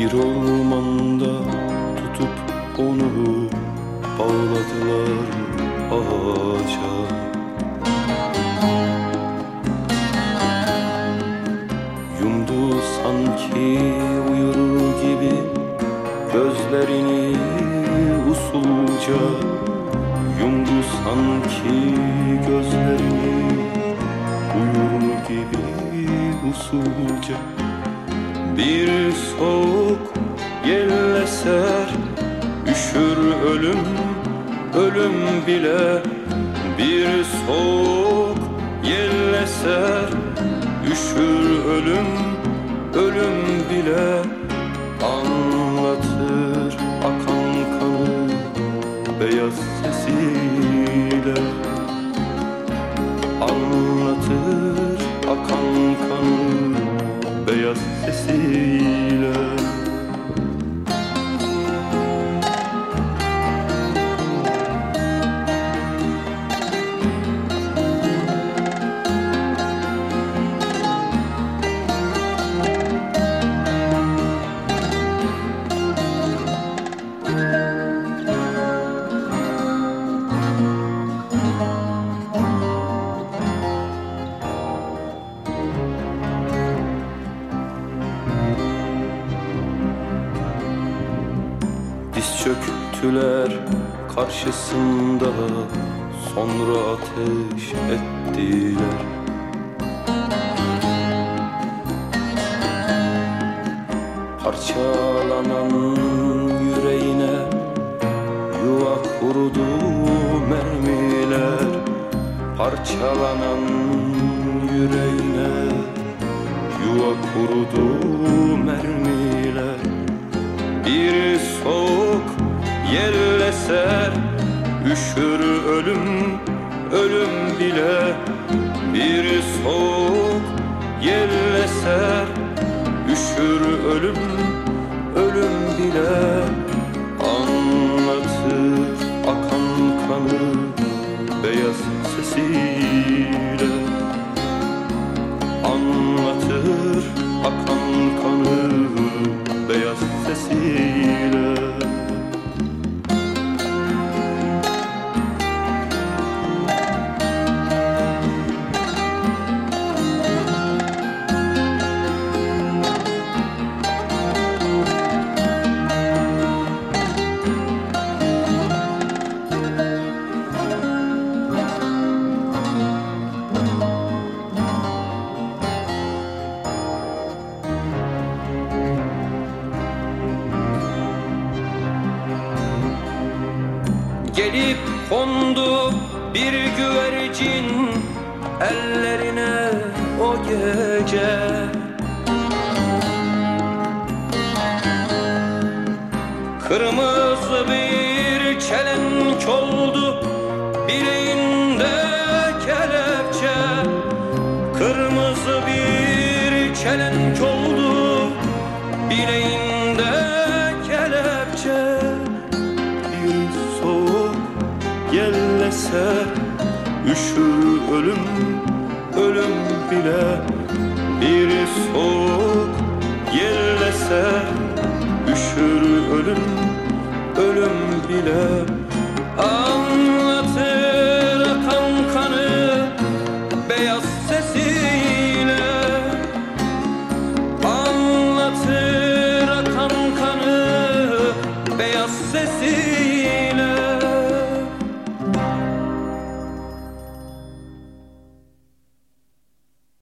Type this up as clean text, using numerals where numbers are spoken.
Bir ormanda tutup onu bağladılar ağaca. Yumdu sanki uyur gibi gözlerini usulca. Yumdu sanki gözlerini uyur gibi usulca. Bir soğuk yel eser, üşür ölüm, ölüm bile. Bir soğuk yel eser, üşür ölüm, ölüm bile. Anlatır akan kanı beyaz sesiyle. Anlatır akan kanı beyaz sesiyle. Diz çöktüler karşısında, sonra ateş ettiler. Parçalanan yüreğine yuva kurdu mermiler. Parçalanan yüreğine yuva kurdu mermiler. Bir soğuk yel eser, üşür ölüm, ölüm bile. Bir soğuk yel eser, üşür ölüm, ölüm bile. Anlatır akan kanı beyaz sesiyle. Anlatır akan kanı beyaz sesiyle. Gelip kondu bir güvercin ellerine o gece. Kırmızı bir çelenk oldu bileğinde kelepçe. Kırmızı bir çelenk oldu bileğinde kelepçe. Bir soğuk yel eser, üşür ölüm, ölüm bile. Bir soğuk yel eser, üşür ölüm, ölüm bile.